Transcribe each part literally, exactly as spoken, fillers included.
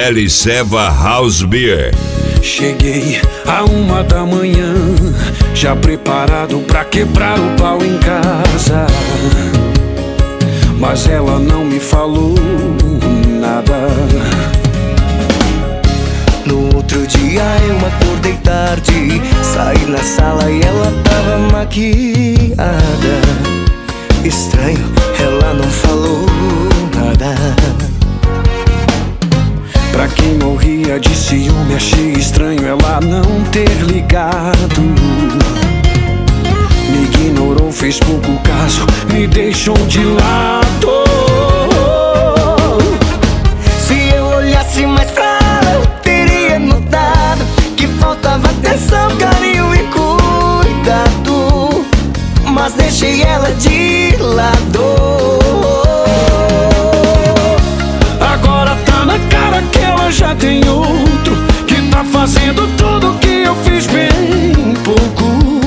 Eliseva House Beer. Cheguei a uma da manhã, já preparado pra quebrar o pau em casa, mas ela não me falou nada. No outro dia eu acordei tarde, saí na sala e ela tava maquiada. Estranho, ela não falou nada. Pra quem morria de ciúme, achei estranho ela não ter ligado. Me ignorou, fez pouco caso, me deixou de lado. Se eu olhasse mais pra ela, eu teria notado que faltava atenção, carinho e cuidado, mas deixei ela de lado. Agora tá na cara que ela já tem outro, que tá fazendo tudo que eu fiz bem pouco.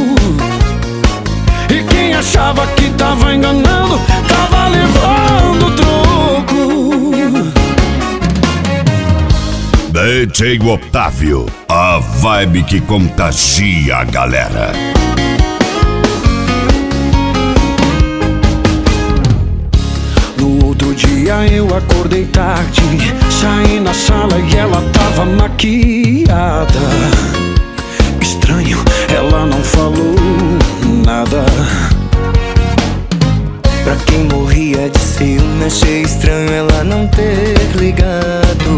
E quem achava que tava enganando, tava levando troco. D J Otávio, a vibe que contagia a galera. No outro dia eu acordei tarde, saí na sala e ela tava maquiada. Estranho, ela não falou nada. Pra quem morria de ciúme, achei estranho ela não ter ligado.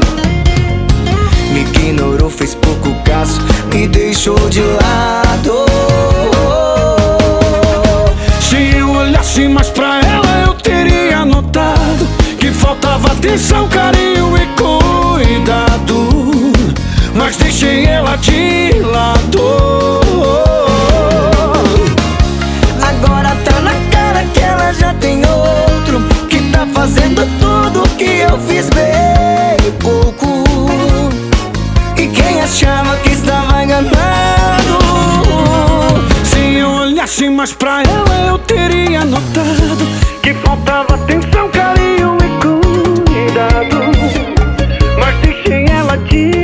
Me ignorou, fez pouco caso, me deixou de lado. Se eu olhasse mais pra ela, eu teria notado que faltava atenção, carinho e cuidado, mas deixei ela de lado. Agora tá na cara que ela já tem outro, que tá fazendo tudo que eu fiz bem pouco. E quem achava que estava enganando, se eu olhasse mais pra ela, eu teria notado que faltava atenção, carinho e cuidado, mas deixei ela de